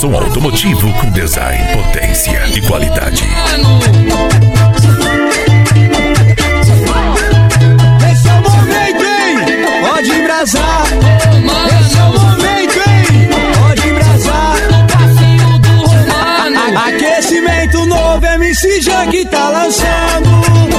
som automotivo com design, potência e qualidade. Esse é o momento, hein? Pode embrasar. Esse é o momento, hein? Pode embrasar. Aquecimento novo, MC Junk tá lançando.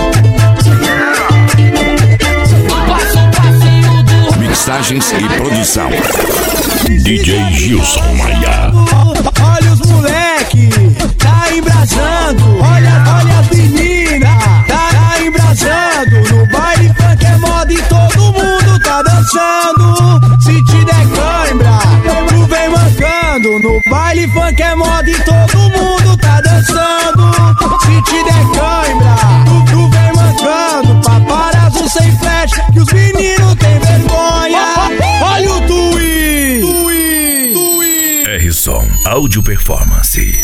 Mixagens e produção DJ Gilson Maia. Olha os moleque, tá embrasando. Olha as meninas, tá embrasando. No baile funk é moda e todo mundo tá dançando. Se te der cãibra, tu vem mancando. No baile funk é moda e todo mundo tá dançando. Se te der cãibra, tu vem mancando. Paparazzo sem flash, que os meninos têm vergonha. Olha o Tui. R-Som Áudio Performance.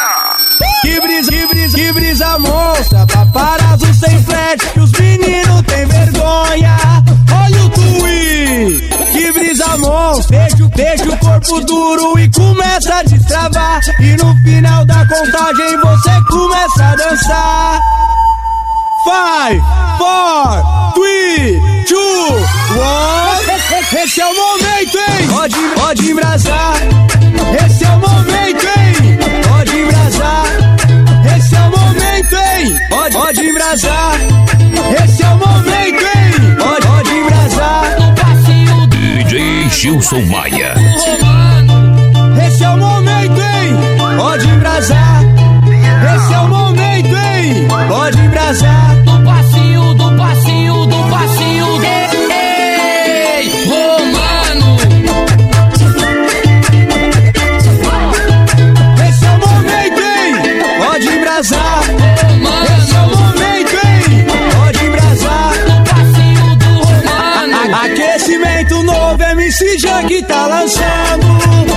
Que brisa monstra. Paparazzo sem flash, que os meninos têm vergonha. Olha o Tui. Que brisa monstra. Deixa o corpo duro e começa a destravar. E no final da contagem você começa a dançar. 5, 4, 3, 2, 1. Esse é o momento, hein? Pode embrasar. Esse é o momento, hein? Pode embrasar. Esse é o momento, hein? Pode embrasar. Esse é o momento, hein? Pode embrasar. DJ Gilson Maia. Esse é o momento, hein? Pode embrasar. Esse é o momento, hein? Pode embrasar. Do passinho, do passinho, do passinho. Ei, Romano. Esse é o momento, hein? Pode embrasar. Esse é o momento, hein? Pode embrasar. Do passinho do Romano. Aquecimento novo, MC Junk tá lançando.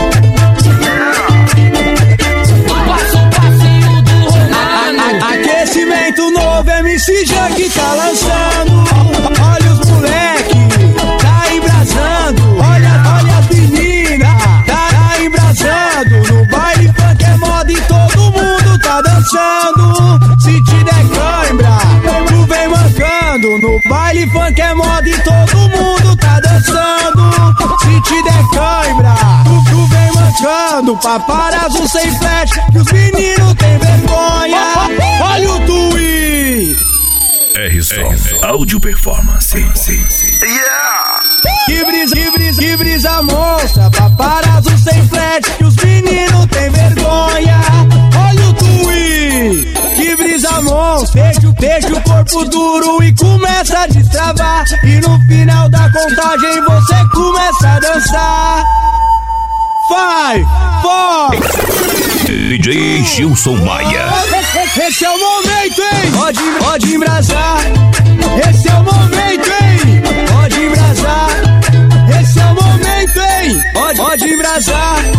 Aquecimento novo, MC Junk tá lançando. Olha os moleque, tá embrasando. Olha as meninas, tá embrasando. No baile funk é moda e todo mundo tá dançando. Se te der cãibra, tu vem mancando. No baile funk é moda e todo mundo tá dançando. Se te der cãibra, tu vem mancando. Paparazzo sem flash, que os meninos têm vergonha. Olha o Tui. R-Som Áudio Performance. Que brisa monstra. Paparazzo sem flash, que os meninos têm vergonha. Olha o Tui. Que brisa monstra. Deixa o corpo duro e começa a destravar. E no final da contagem você começa a dançar. 5, 4. DJ Gilson Maia. Esse é o momento, hein? Pode embrasar. Esse é o momento, hein? Pode embrasar. Esse é o momento, hein? Pode embrasar.